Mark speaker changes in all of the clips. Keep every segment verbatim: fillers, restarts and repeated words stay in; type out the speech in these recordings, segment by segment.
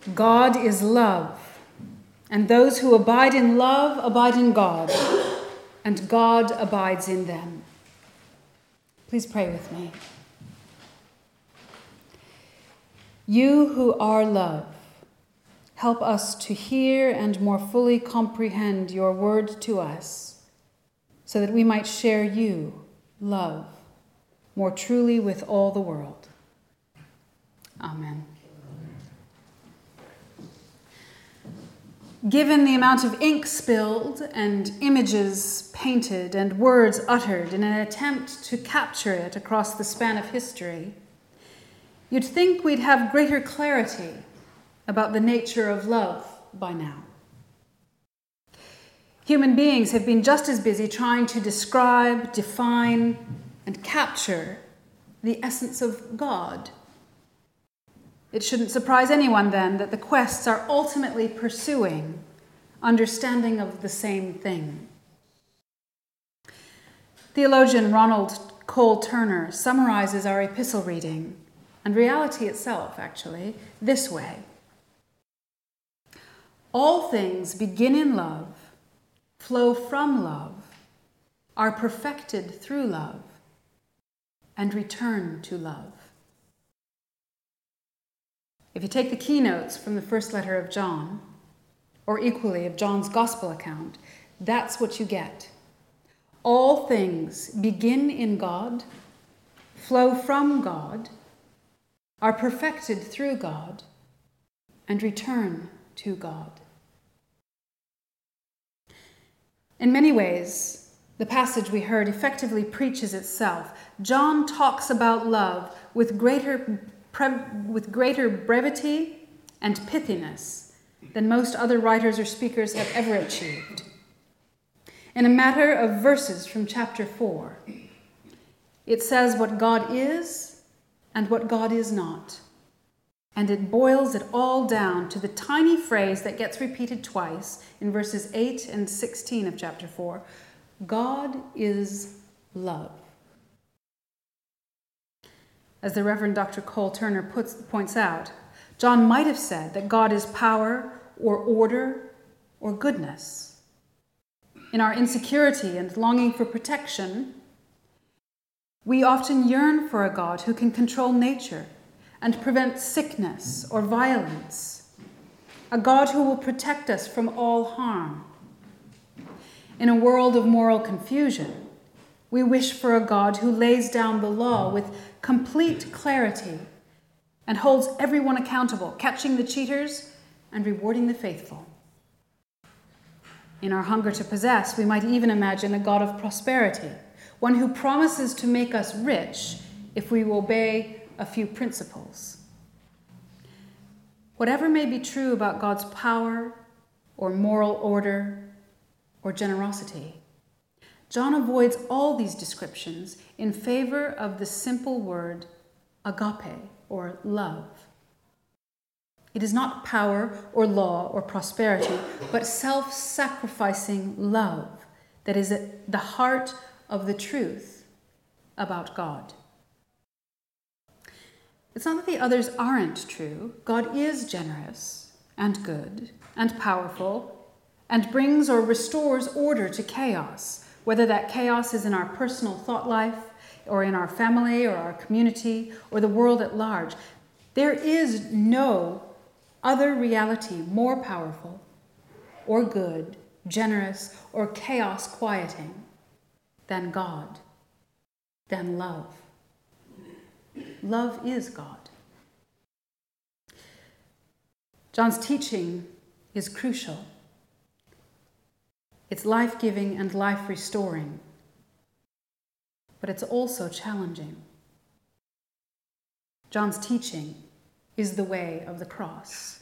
Speaker 1: God is love, and those who abide in love abide in God, and God abides in them. Please pray with me. You who are love, help us to hear and more fully comprehend your word to us, so that we might share you, love, more truly with all the world. Amen. Given the amount of ink spilled and images painted and words uttered in an attempt to capture it across the span of history, you'd think we'd have greater clarity about the nature of love by now. Human beings have been just as busy trying to describe, define, and capture the essence of God. It shouldn't surprise anyone then that the quests are ultimately pursuing understanding of the same thing. Theologian Ronald Cole Turner summarizes our epistle reading, and reality itself, actually, this way. All things begin in love, flow from love, are perfected through love, and return to love. If you take the keynotes from the first letter of John, or equally of John's gospel account, that's what you get. All things begin in God, flow from God, are perfected through God, and return to God. In many ways, the passage we heard effectively preaches itself. John talks about love with greater with greater brevity and pithiness than most other writers or speakers have ever achieved. In a matter of verses from chapter four, it says what God is and what God is not, and it boils it all down to the tiny phrase that gets repeated twice in verses eight and sixteen of chapter four. God is love. As the Reverend Doctor Cole Turner puts, points out, John might have said that God is power or order or goodness. In our insecurity and longing for protection, we often yearn for a God who can control nature and prevent sickness or violence, a God who will protect us from all harm. In a world of moral confusion, we wish for a God who lays down the law with complete clarity and holds everyone accountable, catching the cheaters and rewarding the faithful. In our hunger to possess, we might even imagine a God of prosperity, one who promises to make us rich if we obey a few principles. Whatever may be true about God's power or moral order or generosity, John avoids all these descriptions in favor of the simple word agape, or love. It is not power or law or prosperity, but self-sacrificing love that is at the heart of the truth about God. It's not that the others aren't true. God is generous and good and powerful and brings or restores order to chaos, whether that chaos is in our personal thought life or in our family or our community or the world at large. There is no other reality more powerful or good, generous, or chaos quieting than God, than love. Love is God. John's teaching is crucial. It's life-giving and life-restoring, but it's also challenging. John's teaching is the way of the cross.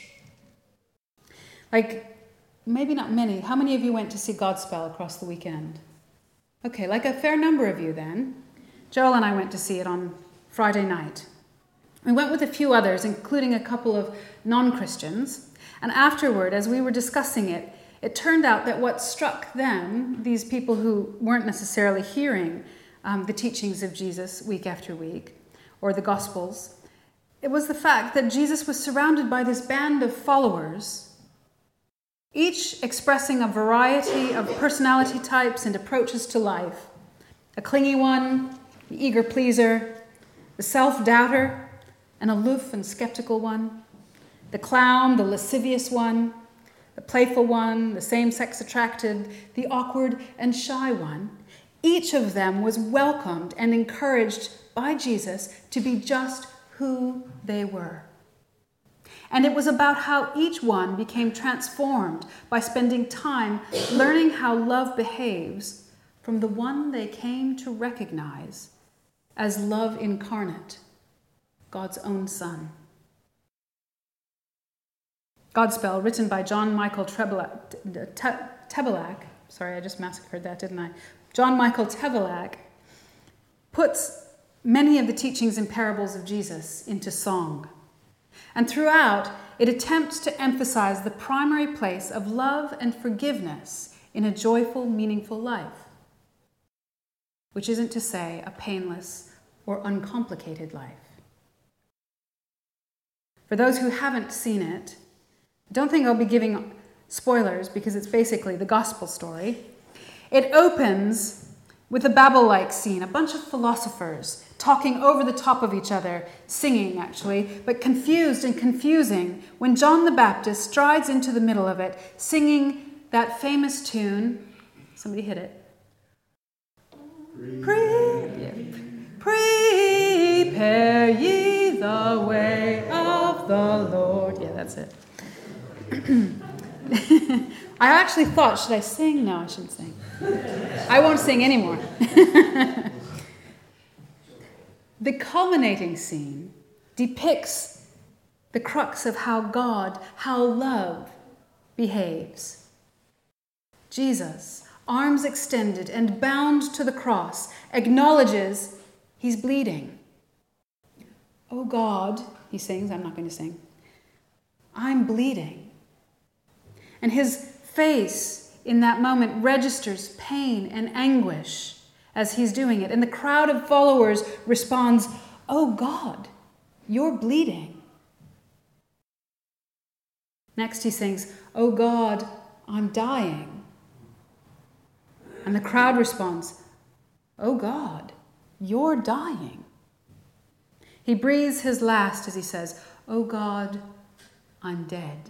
Speaker 1: Like, maybe not many. How many of you went to see Godspell across the weekend? Okay, like a fair number of you then. Joel and I went to see it on Friday night. We went with a few others, including a couple of non-Christians, and afterward, as we were discussing it, it turned out that what struck them, these people who weren't necessarily hearing um, the teachings of Jesus week after week, or the Gospels, It was the fact that Jesus was surrounded by this band of followers, each expressing a variety of personality types and approaches to life. A clingy one, the eager pleaser, the self-doubter, an aloof and skeptical one, the clown, the lascivious one, the playful one, the same-sex attracted, the awkward and shy one. Each of them was welcomed and encouraged by Jesus to be just who they were. And it was about how each one became transformed by spending time learning how love behaves from the one they came to recognize as love incarnate, God's own Son. Godspell, written by John Michael Tevelak, sorry, I just massacred that, didn't I? John Michael Tevelak puts many of the teachings and parables of Jesus into song. And throughout, it attempts to emphasize the primary place of love and forgiveness in a joyful, meaningful life, which isn't to say a painless or uncomplicated life. For those who haven't seen it, don't think I'll be giving spoilers because it's basically the gospel story. It opens with a Babel-like scene, a bunch of philosophers talking over the top of each other, singing actually, but confused and confusing when John the Baptist strides into the middle of it, singing that famous tune. Somebody hit it. Pre- yeah. Prepare ye the way of the Lord. Yeah, that's it. I actually thought, should I sing? No, I shouldn't sing. I won't sing anymore. The culminating scene depicts the crux of how God, how love behaves. Jesus, arms extended and bound to the cross, acknowledges he's bleeding. Oh God, he sings, I'm not going to sing, I'm bleeding. And his face in that moment registers pain and anguish as he's doing it. And the crowd of followers responds, oh God, you're bleeding. Next he sings, oh God, I'm dying. And the crowd responds, oh God, you're dying. He breathes his last as he says, oh God, I'm dead.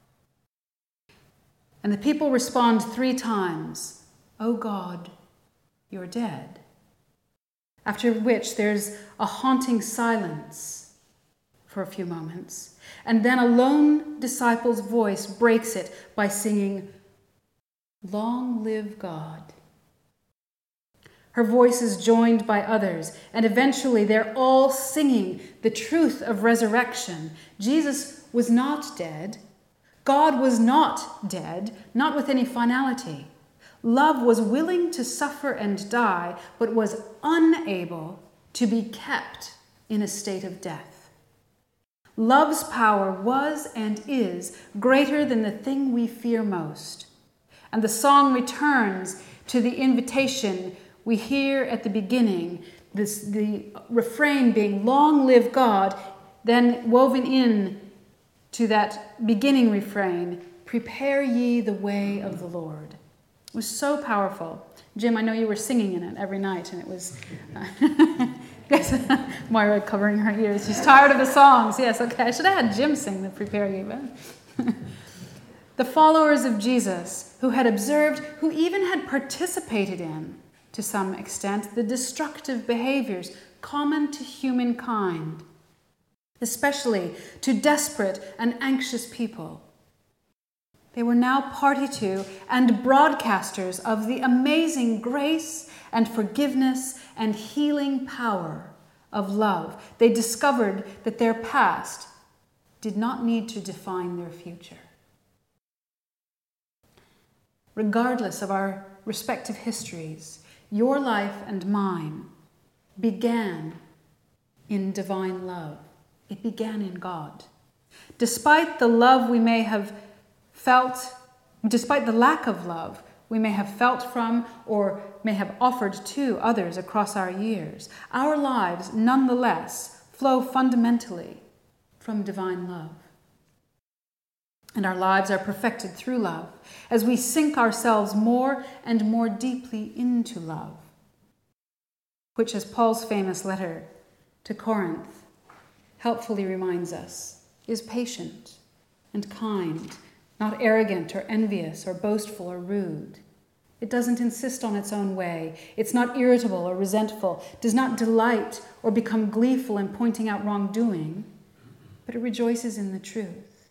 Speaker 1: And the people respond three times, oh God, you're dead. After which there's a haunting silence for a few moments. And then a lone disciple's voice breaks it by singing, long live God. Her voice is joined by others, and eventually they're all singing the truth of resurrection. Jesus was not dead. God was not dead, not with any finality. Love was willing to suffer and die, but was unable to be kept in a state of death. Love's power was and is greater than the thing we fear most. And the song returns to the invitation we hear at the beginning, this, the refrain being, long live God, then woven in to that beginning refrain, prepare ye the way of the Lord. It was so powerful. Jim, I know you were singing in it every night, and it was... Uh, yes, Moira covering her ears. She's tired of the songs. Yes, okay, I should have had Jim sing the prepare ye. But the followers of Jesus, who had observed, who even had participated in, to some extent, the destructive behaviors common to humankind, especially to desperate and anxious people. They were now party to and broadcasters of the amazing grace and forgiveness and healing power of love. They discovered that their past did not need to define their future. Regardless of our respective histories, your life and mine began in divine love. It began in God. Despite the love we may have felt, despite the lack of love we may have felt from or may have offered to others across our years, our lives nonetheless flow fundamentally from divine love. And our lives are perfected through love as we sink ourselves more and more deeply into love, which, as Paul's famous letter to Corinth helpfully reminds us, is patient and kind, not arrogant or envious or boastful or rude. It doesn't insist on its own way. It's not irritable or resentful, does not delight or become gleeful in pointing out wrongdoing, but it rejoices in the truth.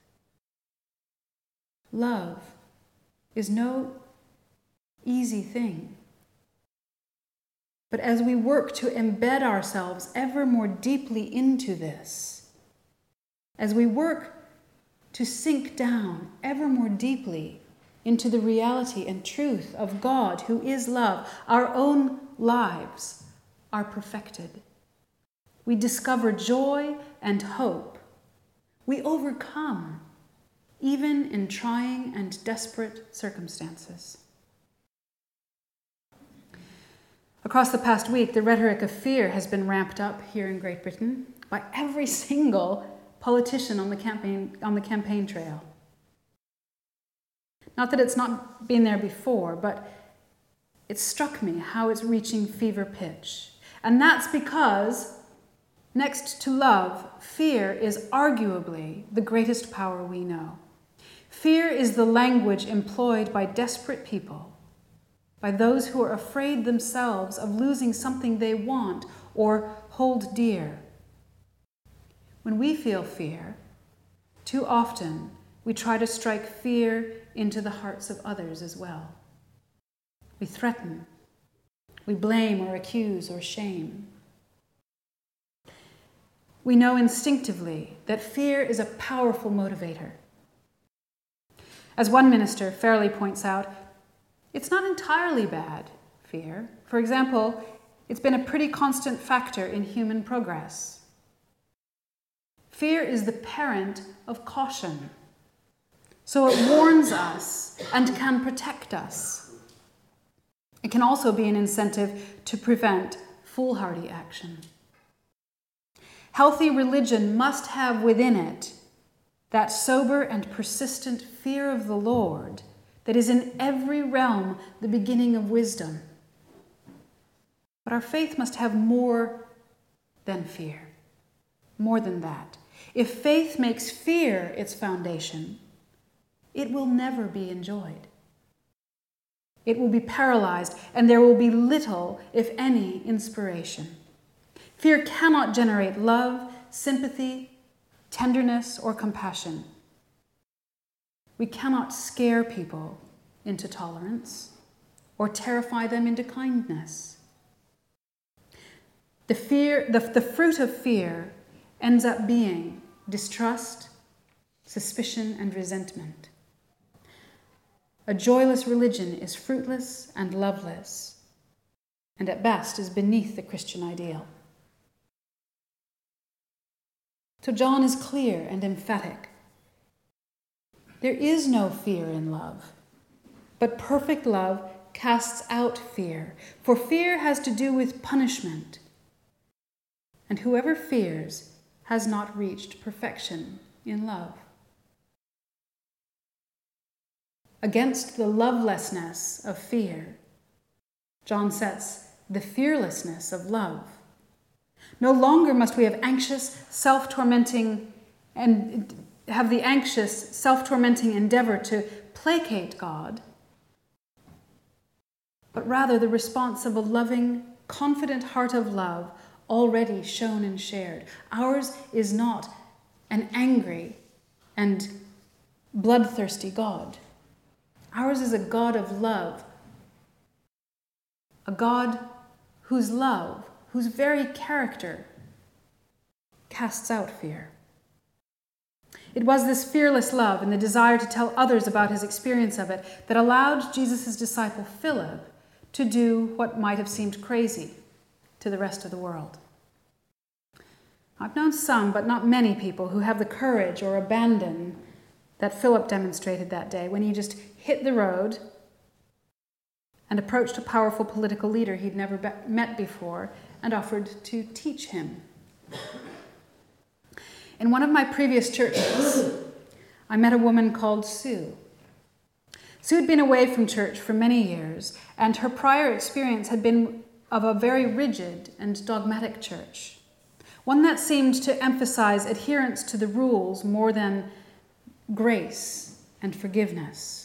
Speaker 1: Love is no easy thing. But as we work to embed ourselves ever more deeply into this, as we work to sink down ever more deeply into the reality and truth of God, who is love, our own lives are perfected. We discover joy and hope. We overcome, even in trying and desperate circumstances. Across the past week, the rhetoric of fear has been ramped up here in Great Britain by every single politician on the campaign, on the campaign trail. Not that it's not been there before, but it struck me how it's reaching fever pitch. And that's because, next to love, fear is arguably the greatest power we know. Fear is the language employed by desperate people, by those who are afraid themselves of losing something they want or hold dear. When we feel fear, too often we try to strike fear into the hearts of others as well. We threaten, we blame or accuse or shame. We know instinctively that fear is a powerful motivator. As one minister fairly points out, it's not entirely bad, fear. For example, it's been a pretty constant factor in human progress. Fear is the parent of caution, so it warns us and can protect us. It can also be an incentive to prevent foolhardy action. Healthy religion must have within it that sober and persistent fear of the Lord that is in every realm the beginning of wisdom. But our faith must have more than fear, more than that. If faith makes fear its foundation, it will never be enjoyed. It will be paralyzed, and there will be little, if any, inspiration. Fear cannot generate love, sympathy, tenderness, or compassion. We cannot scare people into tolerance or terrify them into kindness. The fear, the, the fruit of fear ends up being distrust, suspicion, and resentment. A joyless religion is fruitless and loveless, and at best is beneath the Christian ideal. So John is clear and emphatic. There is no fear in love, but perfect love casts out fear, for fear has to do with punishment, and whoever fears has not reached perfection in love. Against the lovelessness of fear, John sets the fearlessness of love. No longer must we have anxious, self-tormenting, and have the anxious, self-tormenting endeavor to placate God, but rather the response of a loving, confident heart of love already shown and shared. Ours is not an angry and bloodthirsty God. Ours is a God of love, a God whose love, whose very character, casts out fear. It was this fearless love and the desire to tell others about his experience of it that allowed Jesus' disciple Philip to do what might have seemed crazy to the rest of the world. I've known some, but not many people who have the courage or abandon that Philip demonstrated that day when he just hit the road and approached a powerful political leader he'd never be- met before and offered to teach him. In one of my previous churches, I met a woman called Sue. Sue had been away from church for many years, and her prior experience had been of a very rigid and dogmatic church, one that seemed to emphasize adherence to the rules more than grace and forgiveness.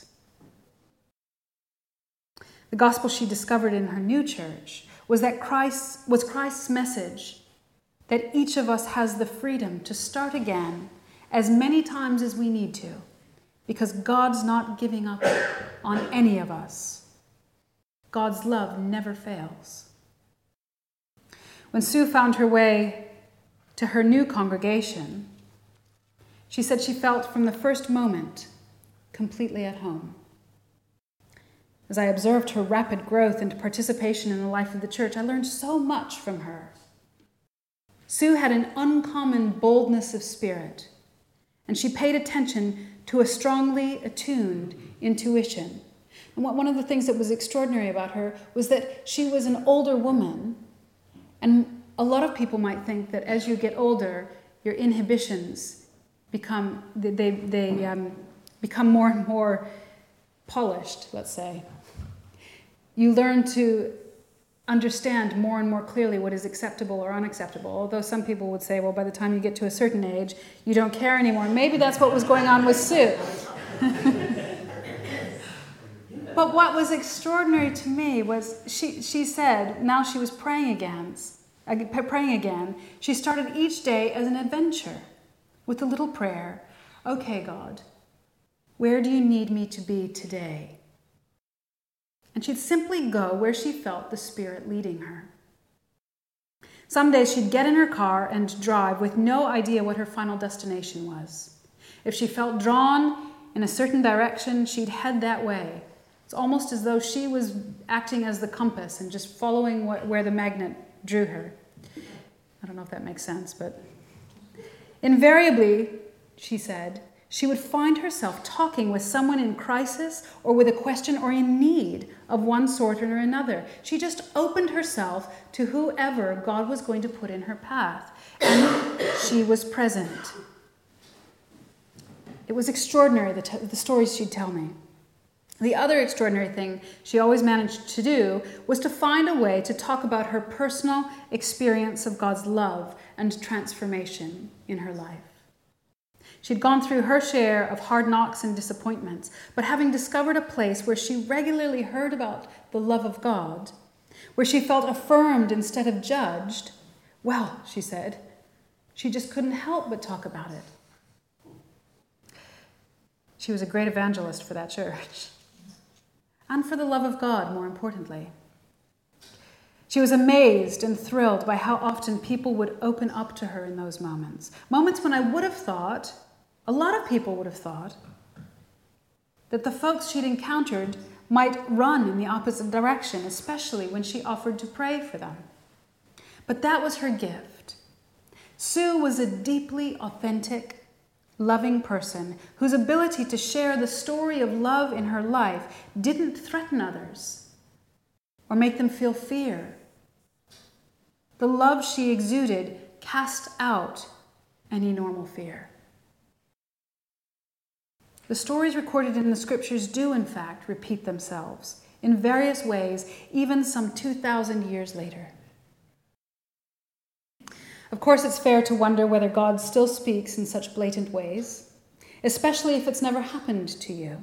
Speaker 1: The gospel she discovered in her new church was that Christ was Christ's message that each of us has the freedom to start again as many times as we need to, because God's not giving up on any of us. God's love never fails. When Sue found her way to her new congregation, she said she felt from the first moment completely at home. As I observed her rapid growth and participation in the life of the church, I learned so much from her. Sue had an uncommon boldness of spirit, and she paid attention to a strongly attuned intuition. And one of the things that was extraordinary about her was that she was an older woman, and a lot of people might think that as you get older, your inhibitions become they they um, become more and more polished, let's say. You learn to understand more and more clearly what is acceptable or unacceptable, although some people would say, well, by the time you get to a certain age, you don't care anymore. Maybe that's what was going on with Sue. But what was extraordinary to me was she, she said, now she was praying again, praying again, she started each day as an adventure with a little prayer. Okay, God, where do you need me to be today? And she'd simply go where she felt the Spirit leading her. Some days she'd get in her car and drive with no idea what her final destination was. If she felt drawn in a certain direction, she'd head that way. It's almost as though she was acting as the compass and just following what, where the magnet drew her. I don't know if that makes sense, but invariably, she said, she would find herself talking with someone in crisis or with a question or in need of one sort or another. She just opened herself to whoever God was going to put in her path, and she was present. It was extraordinary, the, t- the stories she'd tell me. The other extraordinary thing she always managed to do was to find a way to talk about her personal experience of God's love and transformation in her life. She'd gone through her share of hard knocks and disappointments, but having discovered a place where she regularly heard about the love of God, where she felt affirmed instead of judged, well, she said, she just couldn't help but talk about it. She was a great evangelist for that church, and for the love of God, more importantly. She was amazed and thrilled by how often people would open up to her in those moments. Moments when I would have thought, a lot of people would have thought, that the folks she'd encountered might run in the opposite direction, especially when she offered to pray for them. But that was her gift. Sue was a deeply authentic, loving person whose ability to share the story of love in her life didn't threaten others or make them feel fear. The love she exuded cast out any normal fear. The stories recorded in the scriptures do, in fact, repeat themselves in various ways, even some two thousand years later. Of course, it's fair to wonder whether God still speaks in such blatant ways, especially if it's never happened to you.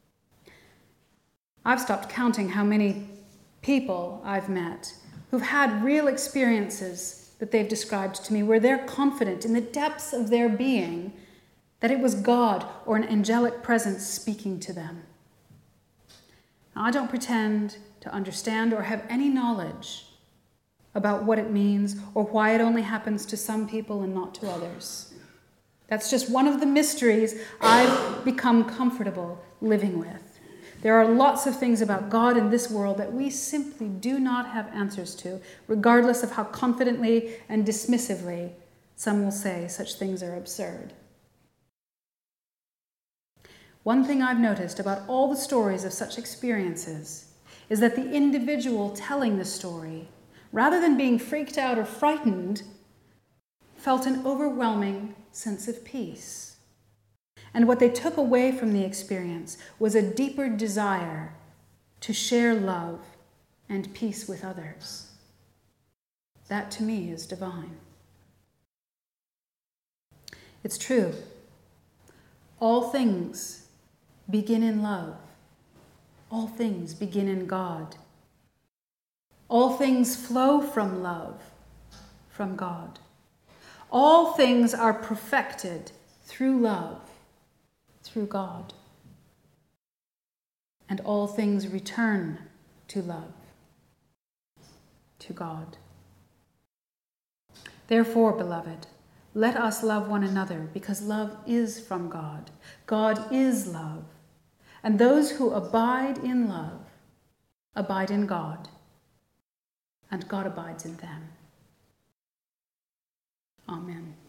Speaker 1: I've stopped counting how many people I've met who've had real experiences that they've described to me where they're confident in the depths of their being that it was God or an angelic presence speaking to them. Now, I don't pretend to understand or have any knowledge about what it means or why it only happens to some people and not to others. That's just one of the mysteries I've become comfortable living with. There are lots of things about God in this world that we simply do not have answers to, regardless of how confidently and dismissively some will say such things are absurd. One thing I've noticed about all the stories of such experiences is that the individual telling the story, rather than being freaked out or frightened, felt an overwhelming sense of peace. And what they took away from the experience was a deeper desire to share love and peace with others. That to me is divine. It's true. All things begin in love. All things begin in God. All things flow from love, from God. All things are perfected through love, through God. And all things return to love, to God. Therefore, beloved, let us love one another, because love is from God. God is love. And those who abide in love abide in God, and God abides in them. Amen.